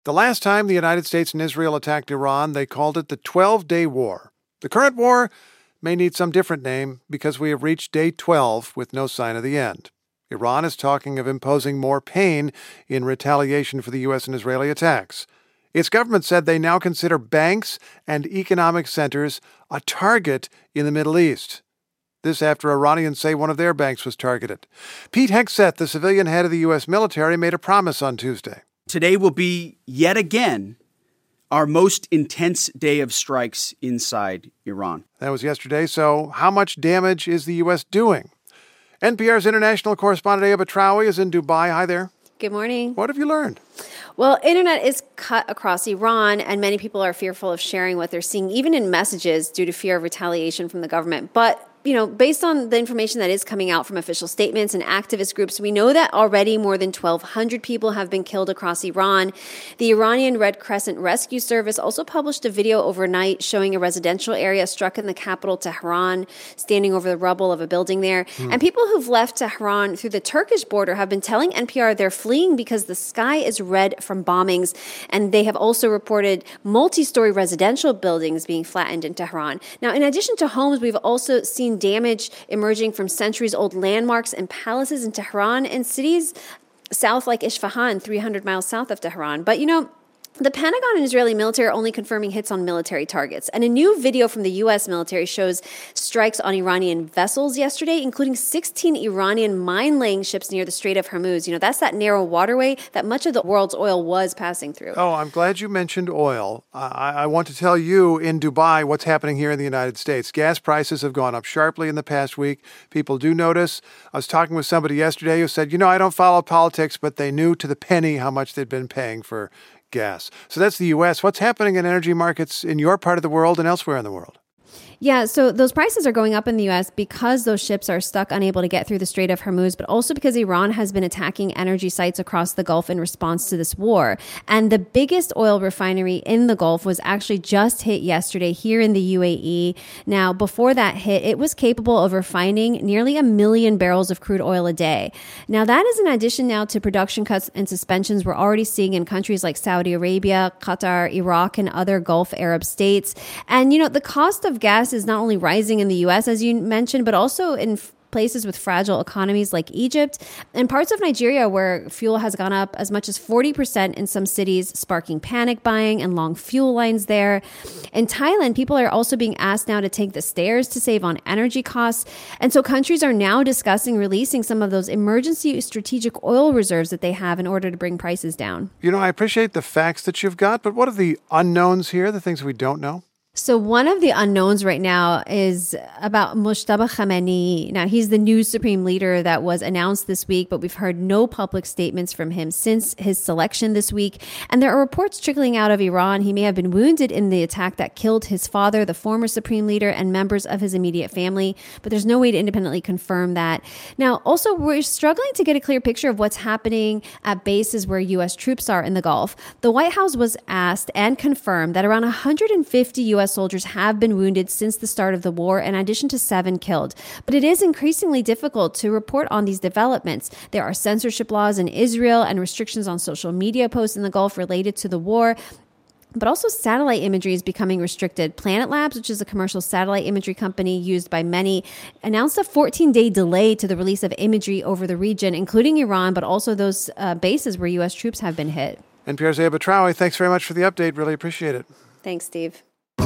The last time the United States and Israel attacked Iran, they called it the 12-Day War. The current war may need some different name because we have reached day 12 with no sign of the end. Iran is talking of imposing more pain in retaliation for the U.S. and Israeli attacks. Its government said they now consider banks and economic centers a target in the Middle East. This after Iranians say one of their banks was targeted. Pete Hegseth, the civilian head of the U.S. military, made a promise on Tuesday. Today will be, yet again, our most intense day of strikes inside Iran. That was yesterday, so how much damage is the U.S. doing? NPR's international correspondent Aya Batrawi is in Dubai. Hi there. Good morning. What have you learned? Well, internet is cut across Iran, and many people are fearful of sharing what they're seeing, even in messages, due to fear of retaliation from the government. But based on the information that is coming out from official statements and activist groups, we know that already more than 1,200 people have been killed across Iran. The Iranian Red Crescent Rescue Service also published a video overnight showing a residential area struck in the capital, Tehran, standing over the rubble of a building there. And people who've left Tehran through the Turkish border have been telling NPR they're fleeing because the sky is red from bombings. And they have also reported multi-story residential buildings being flattened in Tehran. Now, in addition to homes, we've also seen damage emerging from centuries-old landmarks and palaces in Tehran and cities south like Isfahan, 300 miles south of Tehran. But, the Pentagon and Israeli military are only confirming hits on military targets. And a new video from the U.S. military shows strikes on Iranian vessels yesterday, including 16 Iranian mine-laying ships near the Strait of Hormuz. That's that narrow waterway that much of the world's oil was passing through. Oh, I'm glad you mentioned oil. I want to tell you in Dubai what's happening here in the United States. Gas prices have gone up sharply in the past week. People do notice. I was talking with somebody yesterday who said, I don't follow politics, but they knew to the penny how much they'd been paying for gas. So that's the U.S. What's happening in energy markets in your part of the world and elsewhere in the world? Yeah, so those prices are going up in the U.S. because those ships are stuck unable to get through the Strait of Hormuz, but also because Iran has been attacking energy sites across the Gulf in response to this war. And the biggest oil refinery in the Gulf was actually just hit yesterday here in the UAE. Now, before that hit, it was capable of refining nearly 1 million barrels of crude oil a day. Now, that is in addition now to production cuts and suspensions we're already seeing in countries like Saudi Arabia, Qatar, Iraq, and other Gulf Arab states. And, the cost of gas is not only rising in the U.S., as you mentioned, but also in places with fragile economies like Egypt and parts of Nigeria where fuel has gone up as much as 40% in some cities, sparking panic buying and long fuel lines there. In Thailand, people are also being asked now to take the stairs to save on energy costs. And so countries are now discussing releasing some of those emergency strategic oil reserves that they have in order to bring prices down. I appreciate the facts that you've got, but what are the unknowns here, the things we don't know? So one of the unknowns right now is about Mojtaba Khamenei. Now, he's the new supreme leader that was announced this week, but we've heard no public statements from him since his selection this week. And there are reports trickling out of Iran. He may have been wounded in the attack that killed his father, the former supreme leader, and members of his immediate family. But there's no way to independently confirm that. Now, also, we're struggling to get a clear picture of what's happening at bases where U.S. troops are in the Gulf. The White House was asked and confirmed that around 150 U.S. soldiers have been wounded since the start of the war, in addition to 7 killed. But it is increasingly difficult to report on these developments. There are censorship laws in Israel and restrictions on social media posts in the Gulf related to the war. But also satellite imagery is becoming restricted. Planet Labs, which is a commercial satellite imagery company used by many, announced a 14-day delay to the release of imagery over the region, including Iran, but also those bases where U.S. troops have been hit. NPR's Aya Batrawi, thanks very much for the update. Really appreciate it. Thanks, Steve.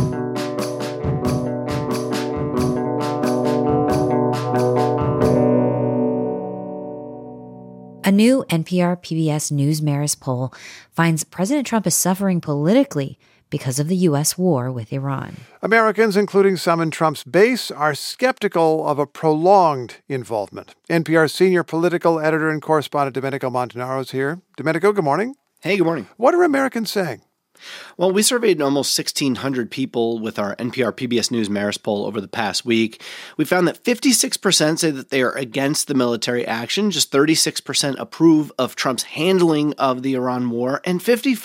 A new NPR PBS News Marist poll finds President Trump is suffering politically because of the U.S. war with Iran. Americans, including some in Trump's base, are skeptical of a prolonged involvement. NPR's senior political editor and correspondent Domenico Montanaro is here. Domenico, good morning. Hey, good morning. What are Americans saying? Well, we surveyed almost 1,600 people with our NPR PBS News Marist poll over the past week. We found that 56% say that they are against the military action, just 36% approve of Trump's handling of the Iran war, and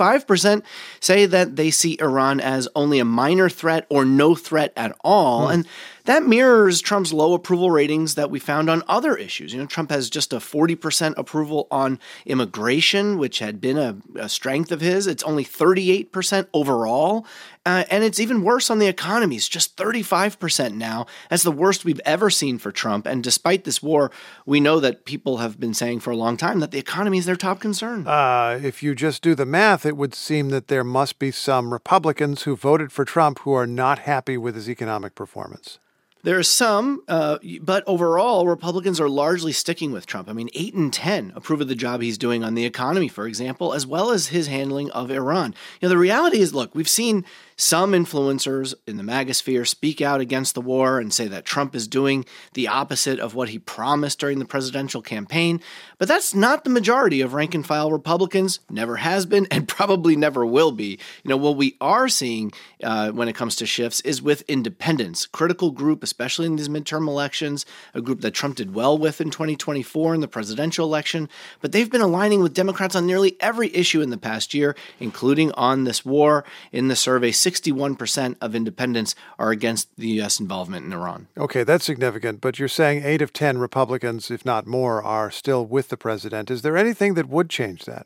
55% say that they see Iran as only a minor threat or no threat at all. And that mirrors Trump's low approval ratings that we found on other issues. Trump has just a 40% approval on immigration, which had been a strength of his. It's only 38% overall. And it's even worse on the economy. It's just 35% now. That's the worst we've ever seen for Trump. And despite this war, we know that people have been saying for a long time that the economy is their top concern. If you just do the math, it would seem that there must be some Republicans who voted for Trump who are not happy with his economic performance. There are some, but overall, Republicans are largely sticking with Trump. I mean, 8 in 10 approve of the job he's doing on the economy, for example, as well as his handling of Iran. The reality is, look, we've seen some influencers in the MAGA sphere speak out against the war and say that Trump is doing the opposite of what he promised during the presidential campaign. But that's not the majority of rank-and-file Republicans, never has been, and probably never will be. What we are seeing when it comes to shifts is with independents, critical group, especially in these midterm elections, a group that Trump did well with in 2024 in the presidential election. But they've been aligning with Democrats on nearly every issue in the past year, including on this war. In the survey, 61% of independents are against the U.S. involvement in Iran. Okay, that's significant, but you're saying 8 of 10 Republicans, if not more, are still with the president. Is there anything that would change that?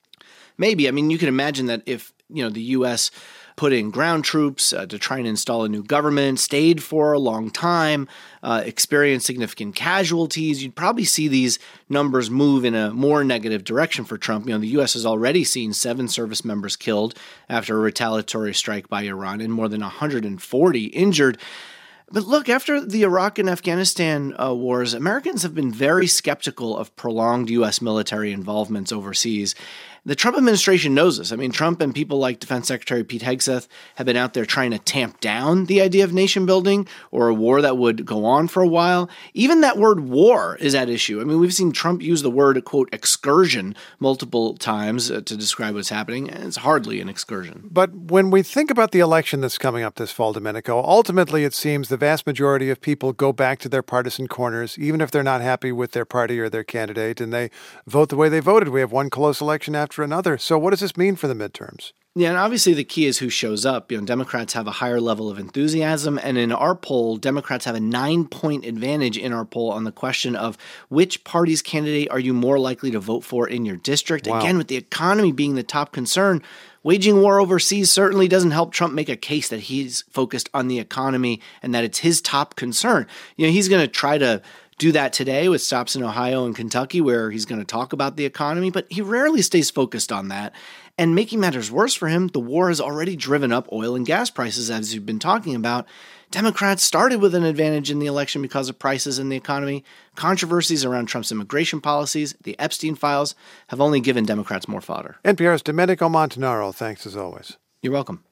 Maybe. I mean, you can imagine that if, the U.S. put in ground troops to try and install a new government, stayed for a long time, experienced significant casualties, you'd probably see these numbers move in a more negative direction for Trump. The U.S. has already seen 7 service members killed after a retaliatory strike by Iran and more than 140 injured. But look, after the Iraq and Afghanistan wars, Americans have been very skeptical of prolonged U.S. military involvements overseas. The Trump administration knows this. I mean, Trump and people like Defense Secretary Pete Hegseth have been out there trying to tamp down the idea of nation building or a war that would go on for a while. Even that word war is at issue. I mean, we've seen Trump use the word, quote, excursion multiple times to describe what's happening, and it's hardly an excursion. But when we think about the election that's coming up this fall, Domenico, ultimately it seems the vast majority of people go back to their partisan corners, even if they're not happy with their party or their candidate, and they vote the way they voted. We have one close election after another. So what does this mean for the midterms? Yeah, and obviously the key is who shows up. Democrats have a higher level of enthusiasm, and in our poll, Democrats have a 9-point advantage in our poll on the question of which party's candidate are you more likely to vote for in your district. Wow. Again, with the economy being the top concern, waging war overseas certainly doesn't help Trump make a case that he's focused on the economy and that it's his top concern. He's going to try to do that today with stops in Ohio and Kentucky where he's going to talk about the economy, but he rarely stays focused on that. And making matters worse for him, the war has already driven up oil and gas prices, as you've been talking about. Democrats started with an advantage in the election because of prices in the economy. Controversies around Trump's immigration policies, the Epstein files, have only given Democrats more fodder. NPR's Domenico Montanaro, thanks as always. You're welcome.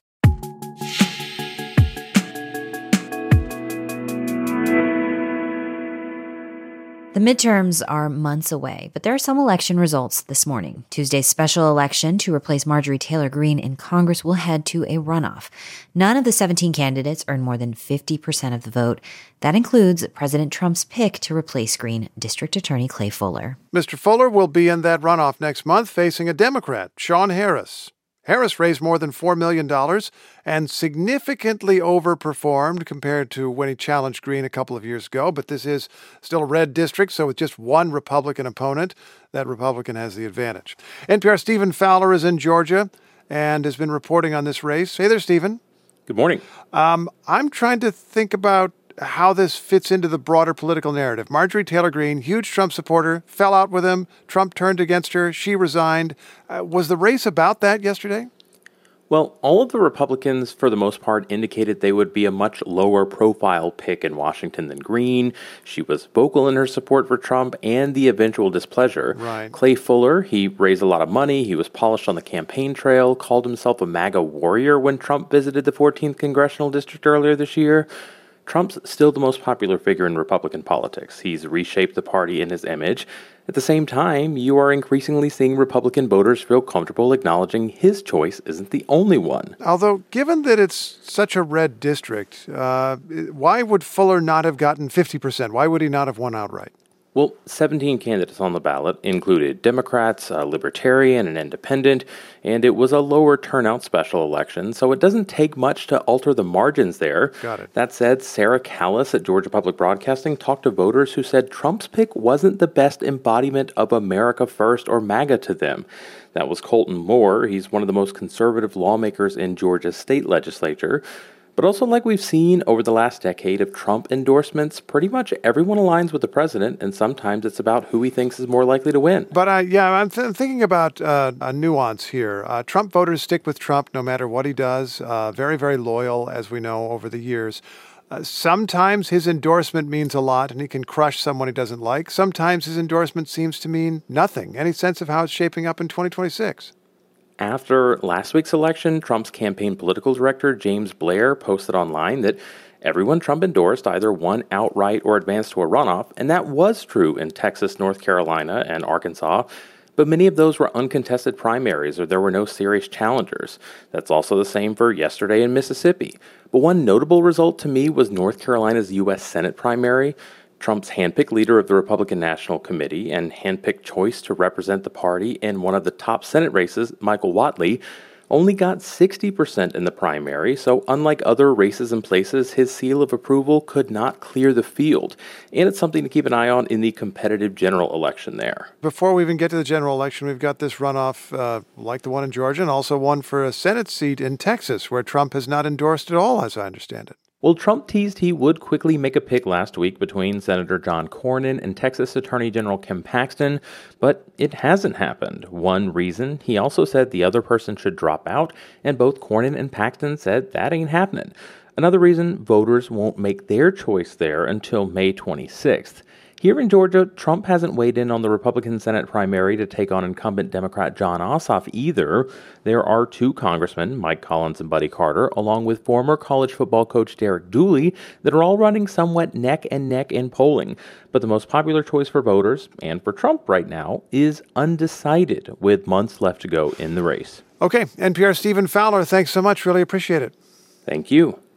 The midterms are months away, but there are some election results this morning. Tuesday's special election to replace Marjorie Taylor Greene in Congress will head to a runoff. None of the 17 candidates earned more than 50% of the vote. That includes President Trump's pick to replace Greene, District Attorney Clay Fuller. Mr. Fuller will be in that runoff next month facing a Democrat, Sean Harris. Harris raised more than $4 million and significantly overperformed compared to when he challenged Greene a couple of years ago. But this is still a red district, so with just one Republican opponent, that Republican has the advantage. NPR's Stephen Fowler is in Georgia and has been reporting on this race. Hey there, Stephen. Good morning. I'm trying to think about how this fits into the broader political narrative. Marjorie Taylor Greene, huge Trump supporter, fell out with him. Trump turned against her. She resigned. Was the race about that yesterday? Well, all of the Republicans, for the most part, indicated they would be a much lower profile pick in Washington than Greene. She was vocal in her support for Trump and the eventual displeasure. Right. Clay Fuller, he raised a lot of money. He was polished on the campaign trail, called himself a MAGA warrior when Trump visited the 14th Congressional District earlier this year. Trump's still the most popular figure in Republican politics. He's reshaped the party and his image. At the same time, you are increasingly seeing Republican voters feel comfortable acknowledging his choice isn't the only one. Although, given that it's such a red district, why would Fuller not have gotten 50%? Why would he not have won outright? Well, 17 candidates on the ballot included Democrats, a Libertarian, an Independent, and it was a lower turnout special election, so it doesn't take much to alter the margins there. Got it. That said, Sarah Callis at Georgia Public Broadcasting talked to voters who said Trump's pick wasn't the best embodiment of America First or MAGA to them. That was Colton Moore. He's one of the most conservative lawmakers in Georgia's state legislature. But also, like we've seen over the last decade of Trump endorsements, pretty much everyone aligns with the president, and sometimes it's about who he thinks is more likely to win. But I'm thinking about a nuance here. Trump voters stick with Trump no matter what he does. Very, very loyal, as we know, over the years. Sometimes his endorsement means a lot, and he can crush someone he doesn't like. Sometimes his endorsement seems to mean nothing. Any sense of how it's shaping up in 2026? After last week's election, Trump's campaign political director, James Blair, posted online that everyone Trump endorsed either won outright or advanced to a runoff, and that was true in Texas, North Carolina, and Arkansas. But many of those were uncontested primaries or there were no serious challengers. That's also the same for yesterday in Mississippi. But one notable result to me was North Carolina's U.S. Senate primary. Trump's handpicked leader of the Republican National Committee and handpicked choice to represent the party in one of the top Senate races, Michael Whatley, only got 60% in the primary, so unlike other races and places, his seal of approval could not clear the field. And it's something to keep an eye on in the competitive general election there. Before we even get to the general election, we've got this runoff like the one in Georgia and also one for a Senate seat in Texas, where Trump has not endorsed at all, as I understand it. Well, Trump teased he would quickly make a pick last week between Senator John Cornyn and Texas Attorney General Ken Paxton, but it hasn't happened. One reason, he also said the other person should drop out, and both Cornyn and Paxton said that ain't happening. Another reason, voters won't make their choice there until May 26th. Here in Georgia, Trump hasn't weighed in on the Republican Senate primary to take on incumbent Democrat Jon Ossoff either. There are two congressmen, Mike Collins and Buddy Carter, along with former college football coach Derek Dooley, that are all running somewhat neck and neck in polling. But the most popular choice for voters, and for Trump right now, is undecided, with months left to go in the race. Okay, NPR's Stephen Fowler, thanks so much. Really appreciate it. Thank you.